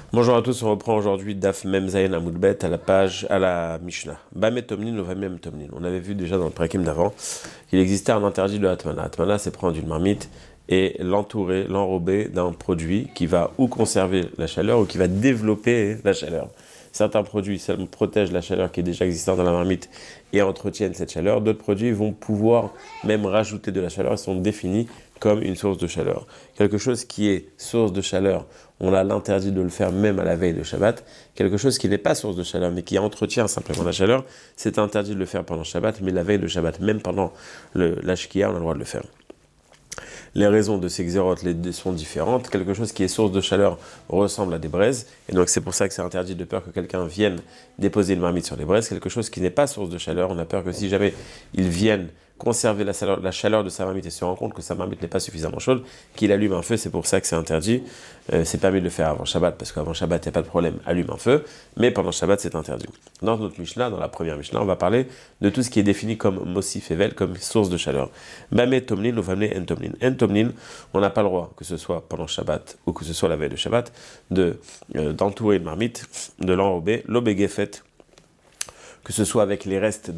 Bonjour à tous, on reprend aujourd'hui Daf Mem Zayin Amoudbet à la page, à la Mishnah. Bamet Tomnin ou Vamem Tomnin. On avait vu déjà dans le prakim d'avant qu'il existait un interdit de Hatmana. Hatmana, c'est prendre une marmite et l'entourer, l'enrober d'un produit qui va ou conserver la chaleur ou qui va développer la chaleur. Certains produits protègent la chaleur qui est déjà existante dans la marmite et entretiennent cette chaleur. D'autres produits vont pouvoir même rajouter de la chaleur et sont définis comme une source de chaleur. Quelque chose qui est source de chaleur, on a l'interdit de le faire même à la veille de Shabbat. Quelque chose qui n'est pas source de chaleur, mais qui entretient simplement la chaleur, c'est interdit de le faire pendant Shabbat, mais la veille de Shabbat, même pendant la Shkia, on a le droit de le faire. Les raisons de ces xérotes sont différentes. Quelque chose qui est source de chaleur ressemble à des braises, et donc c'est pour ça que c'est interdit de peur que quelqu'un vienne déposer une marmite sur les braises. Quelque chose qui n'est pas source de chaleur, on a peur que si jamais ils viennent conserver la chaleur de sa marmite et se rend compte que sa marmite n'est pas suffisamment chaude, qu'il allume un feu, c'est pour ça que c'est interdit. C'est permis de le faire avant Shabbat, parce qu'avant Shabbat, il n'y a pas de problème, allume un feu, mais pendant Shabbat, c'est interdit. Dans notre Mishnah, dans la première Mishnah, on va parler de tout ce qui est défini comme Mosif Evel, comme source de chaleur. Bamé Tomlin ou Vamé En Tomlin. En Tomlin, on n'a pas le droit, que ce soit pendant Shabbat ou que ce soit la veille de Shabbat, d'entourer une marmite, de l'enrober, l'obégefet, que ce soit avec les restes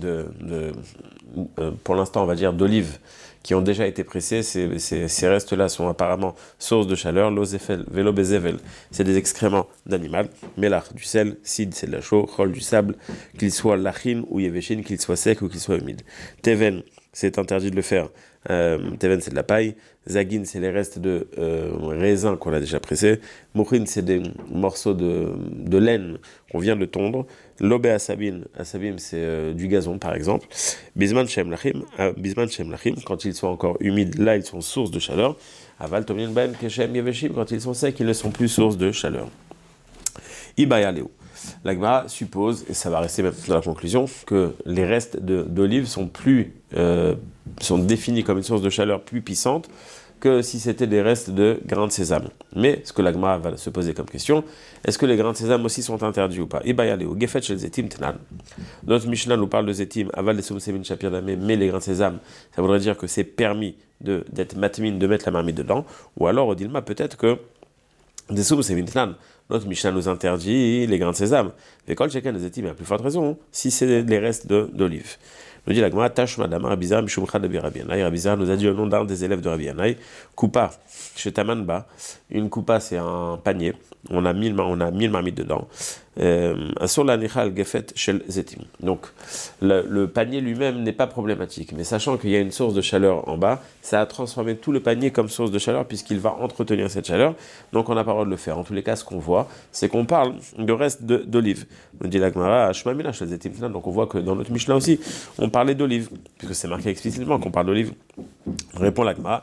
pour l'instant on va dire d'olives qui ont déjà été pressées, ces restes-là sont apparemment source de chaleur. L'ozefel, velobezevel, c'est des excréments d'animal. Melach, du sel, sid, c'est de la chaux, chol, du sable, qu'il soit lachin ou yeveshin, qu'il soit sec ou qu'il soit humide. Teven, c'est interdit de le faire. Teven, c'est de la paille. Zagin, c'est les restes de raisins qu'on a déjà pressés. Mouchin, c'est des morceaux de laine qu'on vient de tondre. Lobé asabim, c'est du gazon par exemple. Bisman shem lachim, quand ils sont encore humides, là ils sont source de chaleur. Aval tomlin ben keshem yeveshim, quand ils sont secs, ils ne sont plus source de chaleur. Ibaya leo. La Gemara suppose, et ça va rester même dans la conclusion, que les restes d'olives sont définis comme une source de chaleur plus puissante que si c'était des restes de grains de sésame. Mais ce que la Gemara va se poser comme question, est-ce que les grains de sésame aussi sont interdits ou pas? Gefet shel zetim tenan. Notre Mishnah nous parle de zetim, aval de semin shapir damé, mais les grains de sésame, ça voudrait dire que c'est permis d'être matmine, de mettre la marmite dedans, ou alors, au Dilma, peut-être que des soum semin tenan. Notre Mishnah nous interdit les grains de sésame. Mais quand le chacun des zetim a plus forte raison, si c'est les restes d'olive. Nous dit la Gemara, Tash Madame Rabizar Mishumcha de Rabbi Yannai. Rabizar nous a dit au nom d'un des élèves de Rabbi Yannai, Koupa, chez Tamanba. Une Koupa, c'est un panier. On a 1000 marmites dedans. Sur la Nichal Gefet Shel Zetim. Donc, le panier lui-même n'est pas problématique. Mais sachant qu'il y a une source de chaleur en bas, ça a transformé tout le panier comme source de chaleur puisqu'il va entretenir cette chaleur. Donc, on n'a pas le droit de le faire. En tous les cas, ce qu'on voit, c'est qu'on parle de reste d'olive. Nous dit la Gemara, Shmamina Shel Zetim. Donc, on voit que dans notre Mishnah aussi, on parlait d'olive, puisque c'est marqué explicitement qu'on parle d'olive. Répond la Gemara,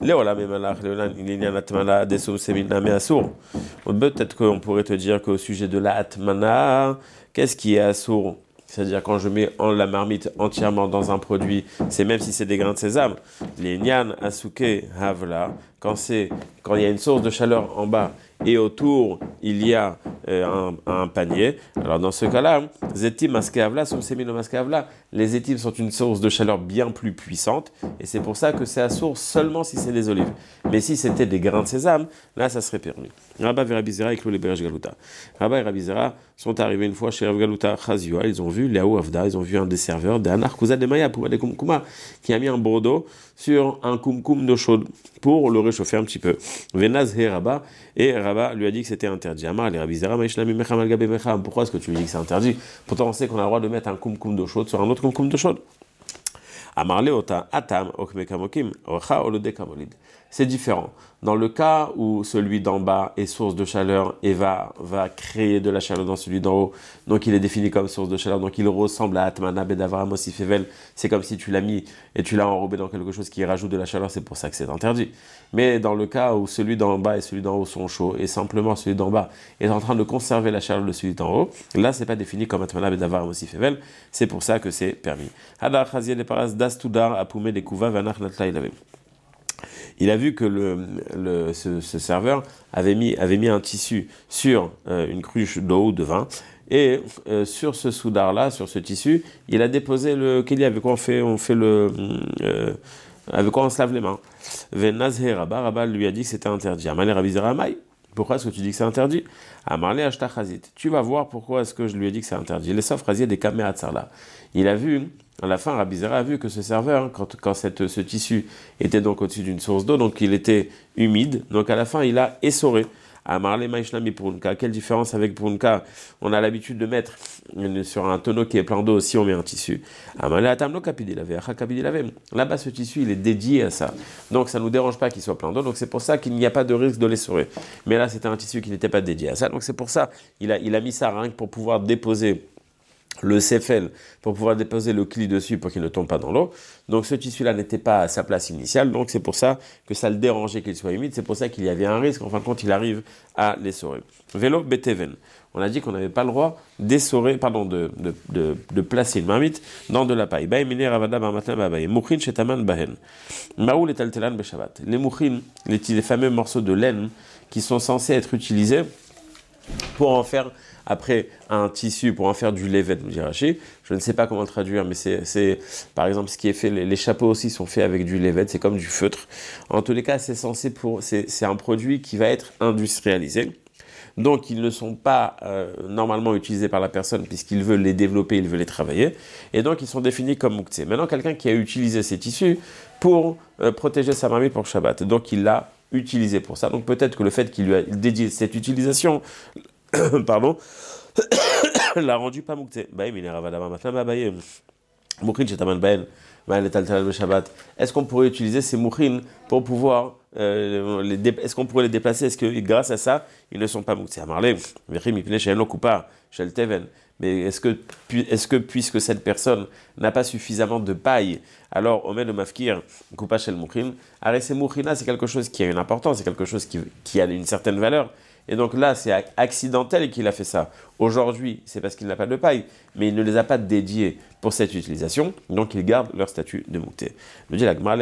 peut-être qu'on pourrait te dire qu'au sujet de la atmana, qu'est-ce qui est assour? C'est-à-dire quand je mets la marmite entièrement dans un produit, c'est même si c'est des grains de sésame, les nyan asuke havla, quand il y a une source de chaleur en bas et autour il y a un panier. Alors dans ce cas-là, zetim maskeavla, somsemino maskeavla, les étimes sont une source de chaleur bien plus puissante et c'est pour ça que c'est à source seulement si c'est des olives. Mais si c'était des grains de sésame, là ça serait permis. Rabba et Rabbi Zera et Klo les Beresh Galuta. Rabba et Rabbi Zera sont arrivés une fois chez Rav Galuta Chazioa, ils ont vu Léao Avda, ils ont vu un des serveurs d'Anar Kuza de Maya pour des kumkuma qui a mis un brodo sur un kumkum d'eau chaude pour le réchauffer un petit peu. Venaz he Rabba, et Rabba lui a dit que c'était interdit. Amar les Rabbi Zera maïshlami mecham al gabe mecham. Pourquoi est-ce que tu lui dis que c'est interdit? Pourtant on sait qu'on a le droit de mettre un kumkum d'eau chaude sur un autre kumkum d'eau chaude. Amarle ota atam okmekamokim ocha olode kamolid. C'est différent. Dans le cas où celui d'en bas est source de chaleur et va créer de la chaleur dans celui d'en haut, donc il est défini comme source de chaleur, donc il ressemble à Atmana Bedavara Mosifevel, c'est comme si tu l'as mis et tu l'as enrobé dans quelque chose qui rajoute de la chaleur, c'est pour ça que c'est interdit. Mais dans le cas où celui d'en bas et celui d'en haut sont chauds et simplement celui d'en bas est en train de conserver la chaleur de celui d'en haut, là c'est pas défini comme Atmana Bedavara Mosifevel, c'est pour ça que c'est permis. Hadar Chaziel et Paras Dastudar Apoumé des Kouva Vanach Natla il avait. Il a vu que ce serveur avait mis un tissu sur une cruche d'eau ou de vin, et sur ce soudar-là, sur ce tissu, il a déposé le kéli avec quoi avec quoi on se lave les mains. Venazhe Rabba lui a dit que c'était interdit. Amalé Rabbi Zera Maï. Pourquoi est-ce que tu dis que c'est interdit? Amarle Ashtachazit. Tu vas voir pourquoi est-ce que je lui ai dit que c'est interdit. Les Sofrazier des Kaméra Tsarla. Il a vu, à la fin, Rabbi Zera a vu que ce serveur, quand ce tissu était donc au-dessus d'une source d'eau, donc il était humide, donc à la fin, il a essoré. Amarle Maishnami Purunka. Quelle différence avec Purunka? On a l'habitude de mettre sur un tonneau qui est plein d'eau, si on met un tissu. Amarle Atamlo Kapidilave. Là-bas, ce tissu, il est dédié à ça. Donc, ça ne nous dérange pas qu'il soit plein d'eau. Donc, c'est pour ça qu'il n'y a pas de risque de l'essorer. Mais là, c'était un tissu qui n'était pas dédié à ça. Donc, c'est pour ça il a mis ça rien que pour pouvoir déposer le céphèle, pour pouvoir déposer le cli dessus pour qu'il ne tombe pas dans l'eau. Donc ce tissu-là n'était pas à sa place initiale, donc c'est pour ça que ça le dérangeait qu'il soit humide, c'est pour ça qu'il y avait un risque, en fin de compte il arrive à l'essorer. Vélo beteven. On a dit qu'on n'avait pas le droit d'essorer, de placer une marmite dans de la paille. Les mouchin, les fameux morceaux de laine qui sont censés être utilisés pour en faire après un tissu, pour en faire du levet, nous dit Rashi. Je ne sais pas comment le traduire, mais c'est par exemple ce qui est fait, les chapeaux aussi sont faits avec du levet, c'est comme du feutre. En tous les cas, c'est un produit qui va être industrialisé. Donc, ils ne sont pas normalement utilisés par la personne puisqu'il veut les développer, il veut les travailler. Et donc, ils sont définis comme mouktsé. Maintenant, quelqu'un qui a utilisé ces tissus pour protéger sa marmite pour le Shabbat. Donc, il l'a utilisé pour ça. Donc, peut-être que le fait qu'il lui a dédié cette utilisation, pardon, l'a rendu pas mouktsé. Est-ce qu'on pourrait utiliser ces mouchines pour pouvoir est-ce qu'on pourrait les déplacer? Est-ce que grâce à ça, ils ne sont pas mouktsé? Mais est-ce que puisque cette personne n'a pas suffisamment de paille, alors omen le mafkir coupa shel mouchin, alors ces mouchina c'est quelque chose qui a une importance, c'est quelque chose qui a une certaine valeur. Et donc là, c'est accidentel qu'il a fait ça. Aujourd'hui, c'est parce qu'il n'a pas de paille, mais il ne les a pas dédiés pour cette utilisation, donc ils gardent leur statut de moukté. Me dit la Gemara,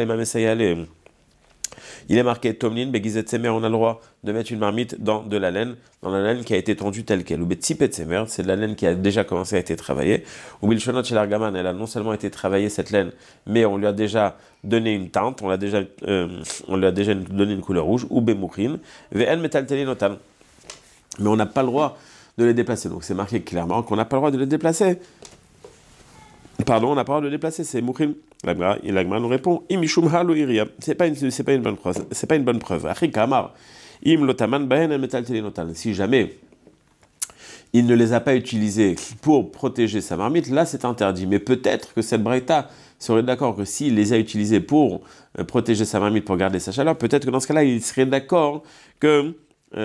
il est marqué Tomlin, Begizet Semer, on a le droit de mettre une marmite dans de la laine qui a été tondue telle qu'elle. Ou Betsipet Semer, c'est de la laine qui a déjà commencé à être travaillée. Ou Bilshonot chez l'Argaman, elle a non seulement été travaillée cette laine, mais on lui a déjà donné une teinte, on lui a déjà donné une couleur rouge. Ou Bemouchin, Vn Metal Telinotan. Mais on n'a pas le droit de les déplacer. Donc c'est marqué clairement qu'on n'a pas le droit de les déplacer. Pardon, on n'a pas le droit de les déplacer, c'est Mouchin. L'Agma nous répond Imishum halu iria. C'est pas une bonne preuve. C'est pas une bonne preuve. Achikamar. Im lotaman bahen el metal telinotan. Si jamais il ne les a pas utilisés pour protéger sa marmite, là c'est interdit. Mais peut-être que cette braïta serait d'accord que s'il les a utilisés pour protéger sa marmite, pour garder sa chaleur, peut-être que dans ce cas-là, il serait d'accord que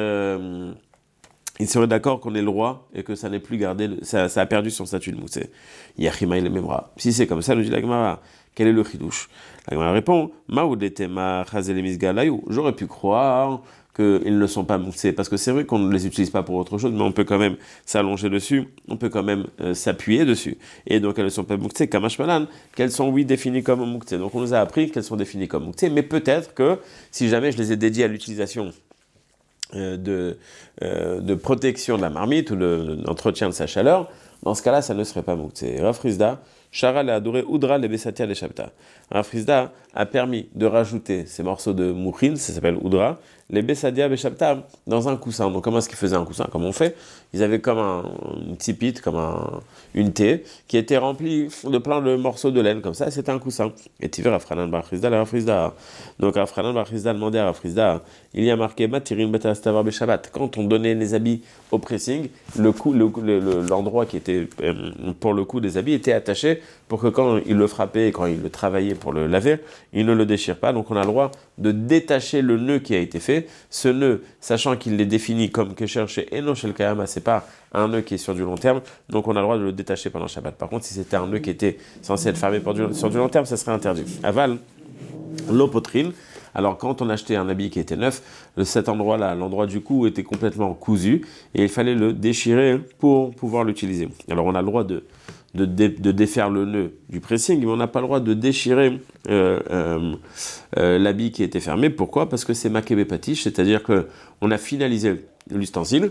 il serait d'accord qu'on ait le droit et que ça n'ait plus gardé, ça a perdu son statut de moussé. Yachima il memra. Si c'est comme ça, nous dit la Gemara, quel est le chidouche? La Gemara répond, Maoudetema chazelemisgalayou. J'aurais pu croire qu'ils ne sont pas moussés, parce que c'est vrai qu'on ne les utilise pas pour autre chose, mais on peut quand même s'allonger dessus, on peut quand même s'appuyer dessus. Et donc elles ne sont pas moussées, kamashmalan, qu'elles sont oui définies comme moussées. Donc on nous a appris qu'elles sont définies comme moussées, mais peut-être que si jamais je les ai dédiées à l'utilisation de protection de la marmite ou d'entretien de sa chaleur, dans ce cas-là, ça ne serait pas mouktsé. Rav Frisda, Shara le adoré Oudra le Besatia le Shabta. Rav Frisda a permis de rajouter ces morceaux de mouchin, ça s'appelle Oudra, les Besadia Beshabta, dans un coussin. Donc comment est-ce qu'ils faisaient un coussin? Comme on fait, ils avaient comme une tipite, comme une thé, qui était remplie de plein de morceaux de laine, comme ça, c'était un coussin. Et tu verras, Afranan Bar Frisda, la Rav Frisda. Donc Afranan Bar Frisda demandait à Rav Frisda, il y a marqué Matirin Betastavar Beshabat. Quand on donnait les habits au pressing, l'endroit qui était pour le coup des habits était attaché pour que quand il le frappait et quand il le travaillait pour le laver, il ne le déchire pas. Donc on a le droit de détacher le nœud qui a été fait. Ce nœud, sachant qu'il est défini comme Kesher chez Eno Shel Kayama, c'est pas un nœud qui est sur du long terme, donc on a le droit de le détacher pendant Shabbat. Par contre, si c'était un nœud qui était censé être fermé sur du long terme, ça serait interdit. Aval, l'opotrine. Alors quand on achetait un habit qui était neuf, cet endroit-là, l'endroit du cou était complètement cousu et il fallait le déchirer pour pouvoir l'utiliser. Alors on a le droit de défaire le nœud du pressing, mais on n'a pas le droit de déchirer l'habit qui était fermé. Pourquoi? Parce que c'est makebe patish, c'est-à-dire qu'on a finalisé l'ustensile,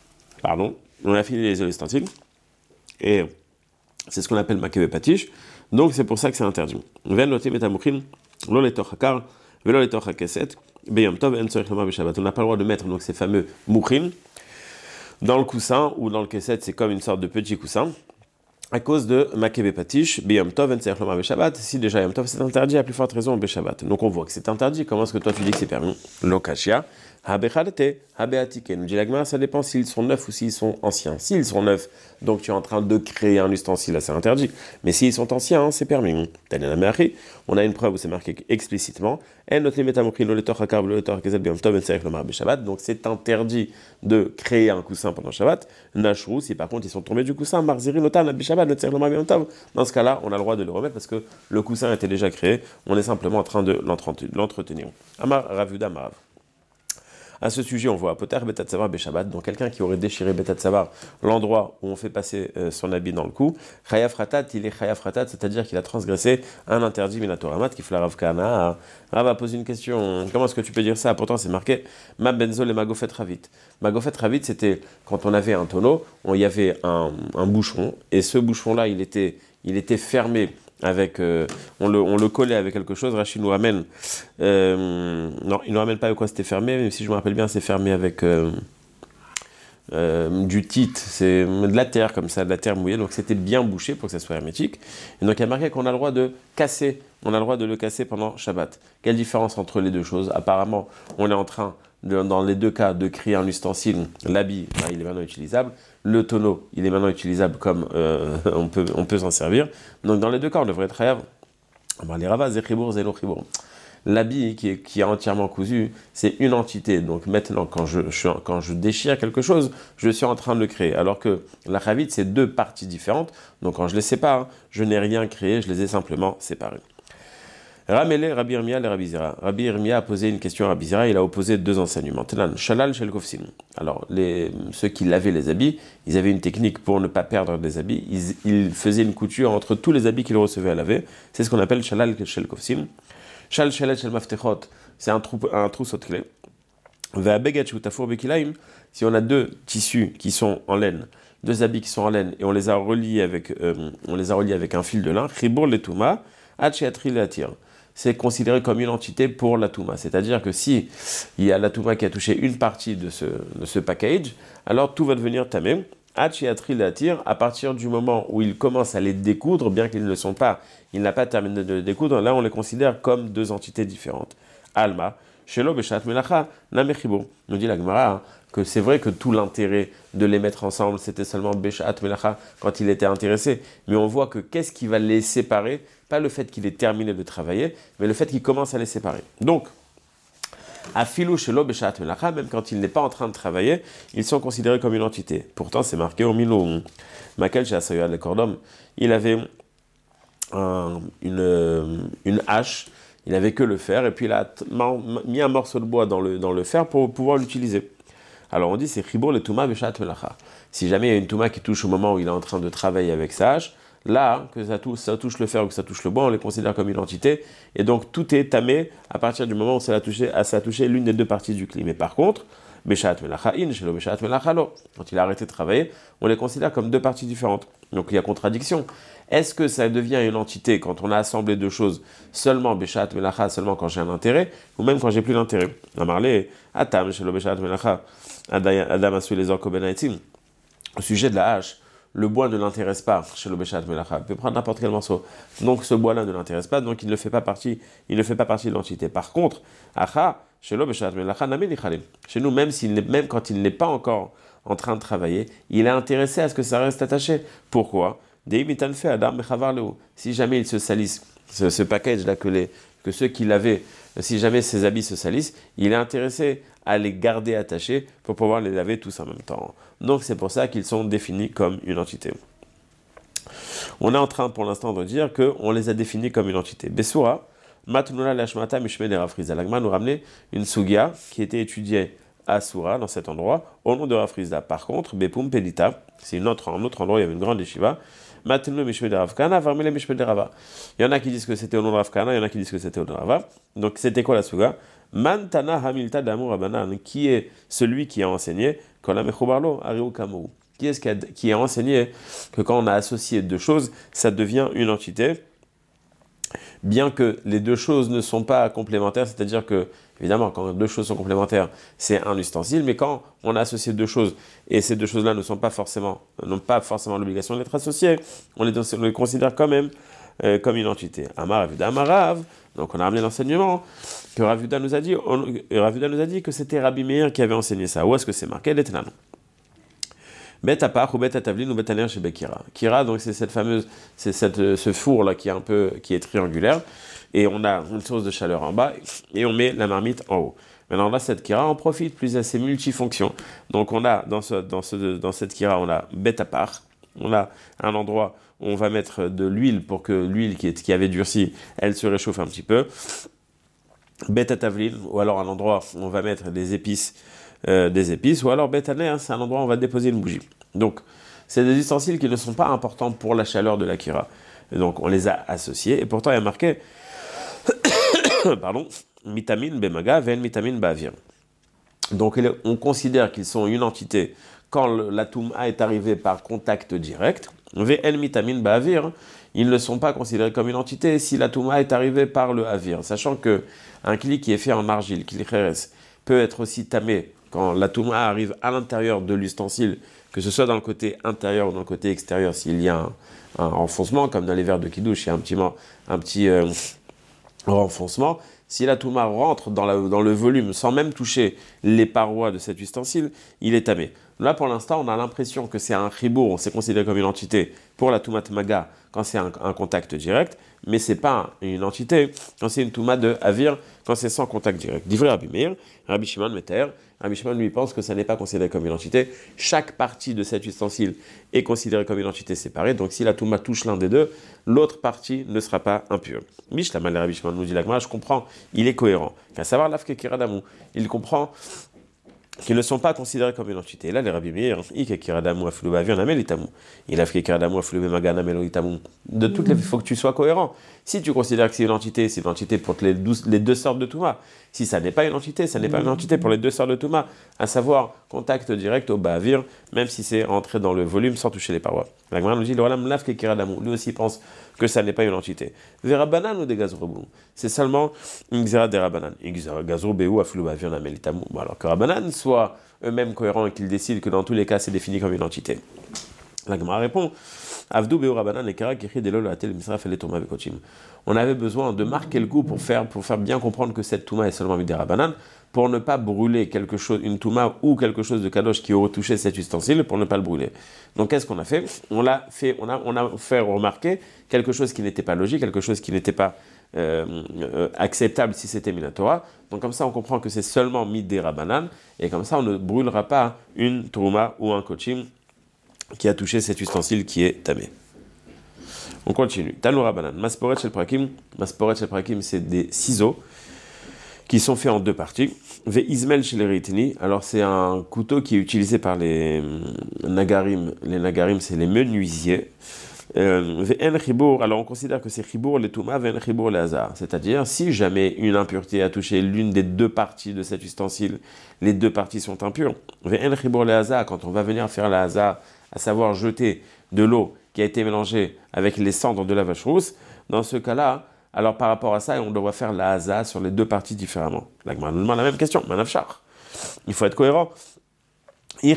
et c'est ce qu'on appelle makebe patish, donc c'est pour ça que c'est interdit. Ven loté metamouchin, lo letor hakar, velo letor hakeset, Beyom Tov en tzorich lomar b'Shabbat. On n'a pas le droit de mettre donc ces fameux mouchim dans le coussin ou dans le kesset, c'est comme une sorte de petit coussin. À cause de Makebe Patish, Beyom Tov, en Tzerich Lomar Beshabbat, si déjà Yom Tov c'est interdit, à plus forte raison Beshabbat. Donc on voit que c'est interdit, comment est-ce que toi tu dis que c'est permis? Lokashia, Habechalete, Habeatike. Nous dit la Gemara, ça dépend s'ils sont neufs ou s'ils sont anciens. S'ils sont neufs, donc tu es en train de créer un ustensile, là c'est interdit. Mais s'ils sont anciens, c'est permis. On a une preuve où c'est marqué explicitement. Donc c'est interdit de créer un coussin pendant Shabbat. Nashrou, si par contre ils sont tombés du coussin, dans ce cas-là, on a le droit de le remettre parce que le coussin était déjà créé. On est simplement en train de l'entretenir. Amar Ravuda Marav. À ce sujet, on voit Poter Betat Savar Beshabbat, donc quelqu'un qui aurait déchiré Betat Savar, l'endroit où on fait passer son habit dans le cou. Chayav Ratat, il est Chayav Ratat, c'est-à-dire qu'il a transgressé un interdit Minatoramat, qui fait la Rav Kana. Rav a posé une question, comment est-ce que tu peux dire ça? Pourtant, c'est marqué Ma Benzol et Magofet Ravit. Magofet Ravit, c'était quand on avait un tonneau, il y avait un bouchon, et ce bouchon-là, il était fermé. Avec, on le collait avec quelque chose. Rachid nous ramène, non, il nous ramène pas avec quoi c'était fermé, même si je me rappelle bien, c'est fermé avec du tite, c'est de la terre comme ça, de la terre mouillée, donc c'était bien bouché pour que ça soit hermétique. Et donc il y a marqué qu'on a le droit de casser, on a le droit de le casser pendant Shabbat. Quelle différence entre les deux choses? Apparemment, on est en train, dans les deux cas, de créer un ustensile. L'habit, il est maintenant utilisable. Le tonneau, il est maintenant utilisable comme on peut s'en servir. Donc dans les deux cas, on devrait être chayav. Les ravas, zechibour, zélo chibour. L'habit qui est entièrement cousu, c'est une entité. Donc maintenant, quand je déchire quelque chose, je suis en train de le créer. Alors que la chavite, c'est deux parties différentes. Donc quand je les sépare, je n'ai rien créé, je les ai simplement séparés. Ramele, Rabbi Irmia, et Rabbi Zira. Rabbi Irmia a posé une question à Rabbi Zira, il a opposé deux enseignements. Tenan, Shalal, Shel Kofsin. Alors, ceux qui lavaient les habits, ils avaient une technique pour ne pas perdre des habits. Ils faisaient une couture entre tous les habits qu'ils recevaient à laver. C'est ce qu'on appelle Shalal, Shel Kofsin. Shal, Shalet, Shel Maftechot, c'est un trousseau de clés. Ve'abeget, Shutafour, Bekilaim. Si on a deux tissus qui sont en laine, deux habits qui sont en laine, et on les a reliés avec un fil de lin, Chibour, Letuma, Hachiatri, Leatir. C'est considéré comme une entité pour la Touma. C'est-à-dire que si il y a la Touma qui a touché une partie de ce package, alors tout va devenir tamé. Hachiatri l'attire à partir du moment où il commence à les découdre, bien qu'ils ne le sont pas, il n'a pas terminé de les découdre, là on les considère comme deux entités différentes. Alma, Shelo Beshat Melacha, Namechibo. Nous dit la Gemara que c'est vrai que tout l'intérêt de les mettre ensemble, c'était seulement Beshat Melacha quand il était intéressé. Mais on voit que qu'est-ce qui va les séparer? Pas le fait qu'il ait terminé de travailler, mais le fait qu'il commence à les séparer. Donc, Afilou Shelo Beshat Melacha, même quand il n'est pas en train de travailler, ils sont considérés comme une entité. Pourtant, c'est marqué au Milo. Makel chez Asayad le Cordom, il avait une hache. Il n'avait que le fer, et puis il a mis un morceau de bois dans le fer pour pouvoir l'utiliser. Alors on dit c'est Chibour le Touma Beshat Melacha. Si jamais il y a une Touma qui touche au moment où il est en train de travailler avec sa hache, là, que ça touche le fer ou que ça touche le bois, on les considère comme une entité, et donc tout est tamé à partir du moment où ça a touché l'une des deux parties du cli. Mais par contre, Beshat Melacha in, Shelo Beshat Melacha lo. Quand il a arrêté de travailler, on les considère comme deux parties différentes. Donc il y a contradiction. Est-ce que ça devient une entité quand on a assemblé deux choses, seulement Beshat Melacha, seulement quand j'ai un intérêt, ou même quand j'ai plus d'intérêt? Amarle, Atam, Shelo Beshat Melacha, Adam Asu les Orko Benaitim. Au sujet de la hache, le bois ne l'intéresse pas chez le Beshat Melacha. Il peut prendre n'importe quel morceau. Donc ce bois-là ne l'intéresse pas, donc il ne fait pas partie de l'entité. Par contre, Acha, chez le Beshat Melacha, chez nous, même quand il n'est pas encore en train de travailler, il est intéressé à ce que ça reste attaché. Pourquoi? Si jamais ils se salissent, ce package-là que ceux qui l'avaient, si jamais ses habits se salissent, il est intéressé à les garder attachés pour pouvoir les laver tous en même temps. Donc c'est pour ça qu'ils sont définis comme une entité. On est en train pour l'instant de dire qu'on les a définis comme une entité. Besura, Matnula Lashmata Mishme de Rafrizda. L'Agma nous ramenait une sugia qui était étudiée à Soura, dans cet endroit, au nom de Rafrizda. Par contre, Bepum Pedita, c'est un autre endroit, il y avait une grande yeshiva. Matnula Mishme de Ravkana, Varmele Mishme de Rava. Il y en a qui disent que c'était au nom de Ravkana, il y en a qui disent que c'était au nom de Rava. Donc c'était quoi la suga? Mantana Hamilta Damur Abanan, qui est celui qui a enseigné Kolamechobarlo, Ariu Kamou. Qui a enseigné que quand on a associé deux choses, ça devient une entité, bien que les deux choses ne sont pas complémentaires, c'est-à-dire que Évidemment, quand deux choses sont complémentaires, c'est un ustensile, mais quand on a associé deux choses, et ces deux choses-là n'ont pas forcément l'obligation d'être associées, on les considère quand même comme une entité. Amar Ravuda Amarav, donc on a ramené l'enseignement que Ravuda nous a dit que c'était Rabbi Meir qui avait enseigné ça. Où est-ce que c'est marqué? L'Etnan. Bet apach ou bet atavlin ou bet aner chez Bekira. Kira, donc c'est ce four là qui est triangulaire, et on a une source de chaleur en bas et on met la marmite en haut. Maintenant là, cette kira en profite plus à ses multifonctions. Donc on a dans cette kira, on a bet apach, on a un endroit où on va mettre de l'huile pour que l'huile qui avait durci, elle se réchauffe un petit peu. Bet atavlin, ou alors un endroit où on va mettre des épices, ou alors bétaner, c'est un endroit où on va déposer une bougie. Donc, c'est des ustensiles qui ne sont pas importants pour la chaleur de la kira. Et donc, on les a associés, et pourtant, il y a marqué, mitamine bemaga, ven mitamine bavir. Donc, on considère qu'ils sont une entité quand la touma est arrivée par contact direct. Vn mitamine bavir, ils ne sont pas considérés comme une entité si la touma est arrivée par le avir. Sachant que un kli qui est fait en argile, kli cheres, peut être aussi tamé quand la touma arrive à l'intérieur de l'ustensile, que ce soit dans le côté intérieur ou dans le côté extérieur, s'il y a un renfoncement, comme dans les verres de kidouche, il y a un petit renfoncement. Si la touma rentre dans le volume sans même toucher les parois de cet ustensile, il est tamé. Là, pour l'instant, on a l'impression que c'est un chibour, c'est considéré comme une entité pour la touma maga quand c'est un contact direct, mais c'est pas une entité quand c'est une touma de avir, quand c'est sans contact direct. Divrei Rabbi Meir, Rabbi Shimon Meter, Rabbi Shimon lui pense que ça n'est pas considéré comme une entité. Chaque partie de cet ustensile est considérée comme une entité séparée, donc si la touma touche l'un des deux, l'autre partie ne sera pas impure. Mishlamal Rabbi Shimon nous dit la Gemara, je comprends, il est cohérent. Qu'à savoir l'afke kiradamou, il comprend qu'ils ne sont pas considérés comme une entité. Et là, les Rabbi Meir, il faut que tu sois cohérent. Si tu considères que c'est une entité pour les deux sortes de Touma. Si ça n'est pas une entité, ça n'est pas une entité pour les deux sortes de Touma, à savoir contact direct au Ba'avir, même si c'est rentré dans le volume sans toucher les parois. La Gemara nous dit, lui aussi pense que ça n'est pas une entité. Verabanan ou des gazrobou, c'est seulement une xéra des rabanan. Gazrobéou a flou Ba'avir namelitamu. Alors que Rabanan soient eux-mêmes cohérents et qu'ils décident que dans tous les cas c'est défini comme une entité. La Gemara répond, Avdou Beo Rabanan et Kara Kiri Delol Atel Misraf et Touma Bekochim. On avait besoin de marquer le coup pour faire bien comprendre que cette Touma est seulement des Rabanan, pour ne pas brûler quelque chose, une Touma ou quelque chose de Kadosh qui aurait touché cet ustensile, pour ne pas le brûler. Donc qu'est-ce qu'on a fait? On a fait remarquer quelque chose qui n'était pas logique, quelque chose qui n'était pas acceptable si c'était Minatora. Donc comme ça on comprend que c'est seulement Midé Rabanan, et comme ça on ne brûlera pas une Touma ou un Kochim qui a touché cet ustensile qui est tamé. On continue. Tanoura Banan. Masporet shel prakim, c'est des ciseaux qui sont faits en deux parties. Ve izmel shel ritni. Alors c'est un couteau qui est utilisé par les nagarim. Les nagarim, c'est les menuisiers. Ve en chibour. Alors on considère que c'est chibour les touma, ve en chibour les hazar. C'est-à-dire si jamais une impureté a touché l'une des deux parties de cet ustensile, les deux parties sont impures. Ve en chibour les hazar. Quand on va venir faire la hazar, à savoir jeter de l'eau qui a été mélangée avec les cendres de la vache rousse, dans ce cas-là, alors par rapport à ça, on doit faire la haza sur les deux parties différemment. La Gemara nous demande la même question, manafchar. Il faut être cohérent. Si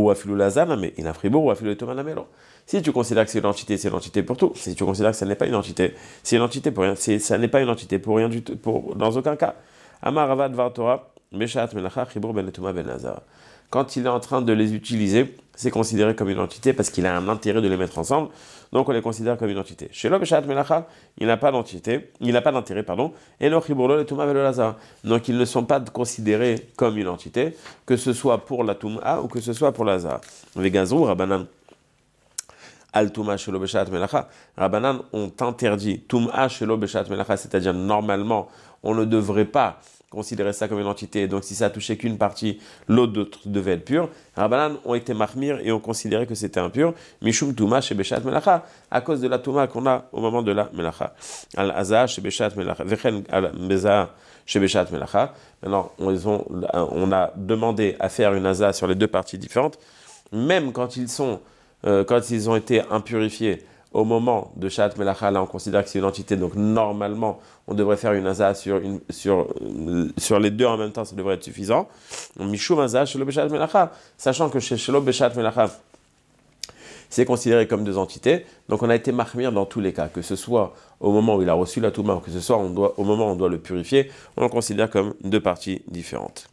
tu considères que c'est une entité pour tout. Si tu considères que ça n'est pas une entité, c'est une entité pour rien. Ça n'est pas une entité pour rien du tout, dans aucun cas. Amar Ravad Var Torah, Meshat Melacha, Chibur Ben Etuma Ben Hazar. Quand il est en train de les utiliser, c'est considéré comme une entité parce qu'il a un intérêt de les mettre ensemble, donc on les considère comme une entité. Chez l'homme, il n'a pas d'entité, il n'a pas d'intérêt, pardon, et donc ils ne sont pas considérés comme une entité, que ce soit pour la Touma ou que ce soit pour la Hazar. Vegazou, Rabanan, Al-Touma Shelo Beshat Melacha, Rabanan ont interdit Touma Shelo Beshat Melacha, c'est-à-dire normalement, on ne devrait pas considérer ça comme une entité, donc si ça a touché qu'une partie, l'autre devait être pure. Rabbanan ont été mahmir et ont considéré que c'était impur. Mishum Touma chez Beshat Melacha, à cause de la Touma qu'on a au moment de la Melacha. Al-Azah chez Beshat Melacha, Vechen al-Meza chez Beshat Melacha. Maintenant, on a demandé à faire une Azah sur les deux parties différentes, même quand ils ont été impurifiés au moment de Shat Melacha, là on considère que c'est une entité, donc normalement on devrait faire une Aza sur les deux en même temps, ça devrait être suffisant. Mishum Aza, Shelo Beshat Melacha, sachant que chez Shelo Beshat Melacha, c'est considéré comme deux entités, donc on a été mahmir dans tous les cas, que ce soit au moment où il a reçu la Touma, ou que ce soit au moment où on doit le purifier, on le considère comme deux parties différentes.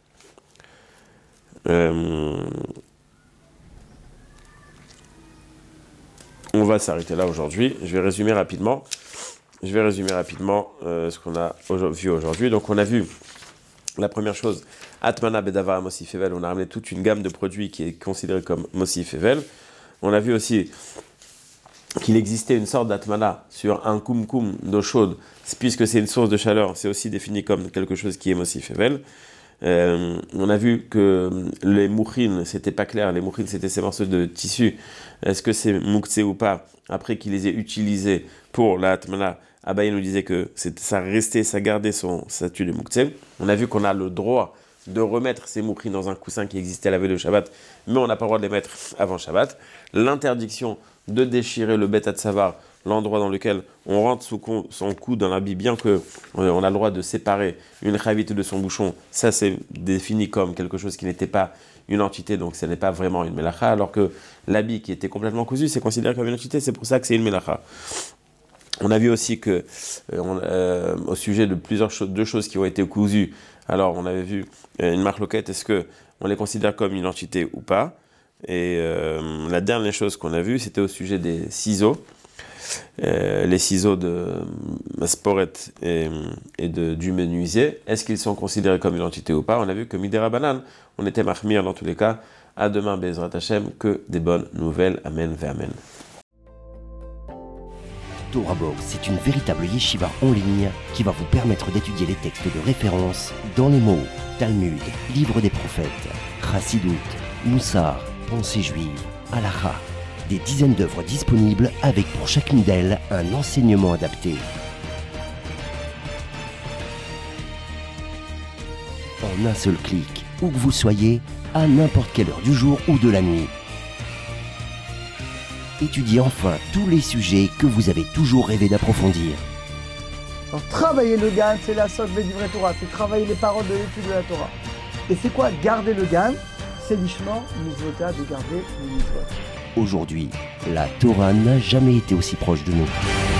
On va s'arrêter là aujourd'hui. Je vais résumer rapidement ce qu'on a vu aujourd'hui. Donc on a vu la première chose, Atmana Bedava Mosif Evel. On a ramené toute une gamme de produits qui est considérée comme Mosif Evel. On a vu aussi qu'il existait une sorte d'Atmana sur un kumkum d'eau chaude, puisque c'est une source de chaleur, c'est aussi défini comme quelque chose qui est Mosif Evel. On a vu que les mouchines, c'était pas clair, les mouchines c'était ces morceaux de tissu, est-ce que c'est mouktsé ou pas, après qu'il les ait utilisés pour la Atmana, Abaye nous disait que ça gardait son statut de mouktsé. On a vu qu'on a le droit de remettre ces mouchines dans un coussin qui existait à la veille de Shabbat, mais on n'a pas le droit de les mettre avant Shabbat. L'interdiction de déchirer le bet hatsavar, l'endroit dans lequel on rentre son cou dans l'habit, bien que on a le droit de séparer une chavite de son bouchon, ça c'est défini comme quelque chose qui n'était pas une entité, donc ce n'est pas vraiment une melacha, alors que l'habit qui était complètement cousu, c'est considéré comme une entité, c'est pour ça que c'est une melacha. On a vu aussi que, au sujet de deux choses qui ont été cousues, alors on avait vu une marloquette, est-ce qu'on les considère comme une entité ou pas? Et la dernière chose qu'on a vue, c'était au sujet des ciseaux. Les ciseaux de Sporet et du menuisier, est-ce qu'ils sont considérés comme une entité ou pas? On a vu que Midera Banan, on était mahmir dans tous les cas. À demain, Bezrat Hashem, que des bonnes nouvelles. Amen, ve amen. Torah Box, c'est une véritable yeshiva en ligne qui va vous permettre d'étudier les textes de référence dans les mots Talmud, Livre des prophètes, Chassidut, Moussar, Pensée juive, Halakha. Des dizaines d'œuvres disponibles avec pour chacune d'elles un enseignement adapté. En un seul clic, où que vous soyez, à n'importe quelle heure du jour ou de la nuit. Étudiez enfin tous les sujets que vous avez toujours rêvé d'approfondir. Alors, travailler le GAN, c'est la socle du vrai Torah, c'est travailler les paroles de l'étude de la Torah. Et c'est quoi garder le GAN? C'est l'ishma, mitzvota, de garder le mitzvot. Aujourd'hui, la Torah n'a jamais été aussi proche de nous.